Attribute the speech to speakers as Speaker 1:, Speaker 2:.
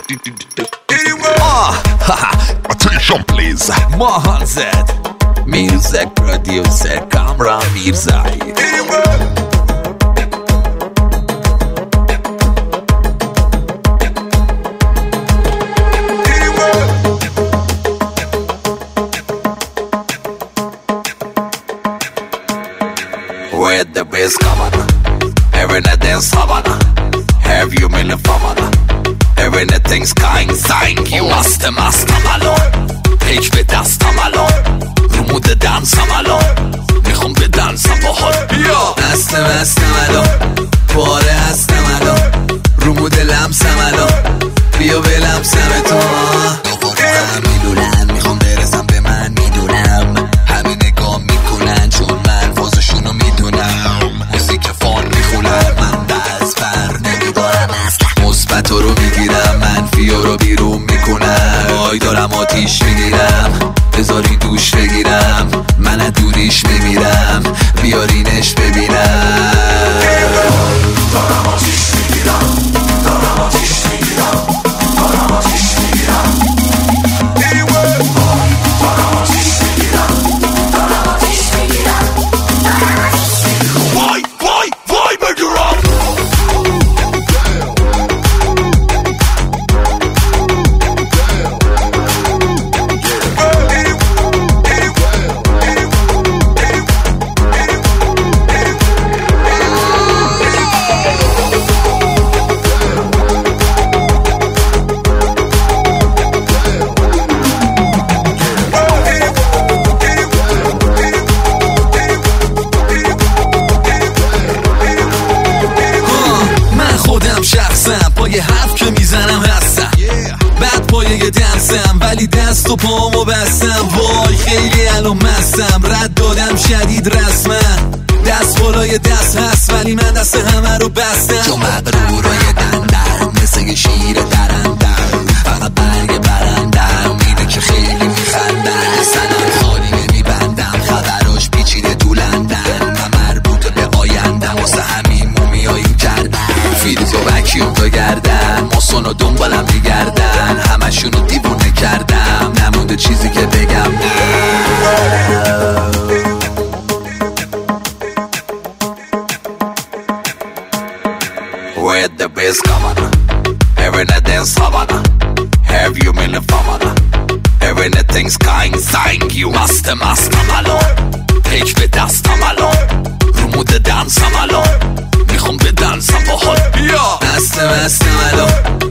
Speaker 1: Attention please.
Speaker 2: Mohan Zed, music producer Kamran Mirzai. With the bass coming, every night dance Havana. Have you been a famana? Everything's kind sign. You must malon. پیک به دستم الان رو مود دنسم الان میخوام به دنسم با حال بیا مستم الان پاره هستم الان رو مود لمسم الان بیا به لمسم تو هم میدونم میخوام برسم به من میدونم همه نگاه میکنن چون من فازشونو میدونم موزیک فان میخونم من دست بر نمیدارم اصلا مثبت رو میگیرم منفی رو بیرون میکنم وای دارم آتیش میگیرم بذاری دوش بگیرم من از دوریش میمیرم بیارینش ببینم دارم آتیش میگیرم دارم آتیش میگیرم دارم آتیش میگیرم دارم آتیش میگیرم دارم آتیش میگیرم وای وای وای بگیرم پای حرف که میزنم هستم بعد پایه دنسم ولی دست و پامو بستم وای خیلی الان مستم رد دادم شدید رسما دست بالای دست هست ولی من دست همه رو بستم چون مغرورای دندم مثل یه شیر درندم فقط برگ برندم میده که خیلی میخندم سنم خالی نمیبندم خبراش پیچیده تو لندن من مربوط به آیندم واسه همین مومیایی کردم فیلز و وکیوم تا گردن ماسونو دنبالم میگردن همشونو دیوونه کردم نمونده چیزی که بگم With the bass coming, every night dance Havana. Have you been a famana? Everything's kind sign. You must malon. پیک به دستم الان رو مود دنسم الان میخوام به دنسم با حال بیا مستم الان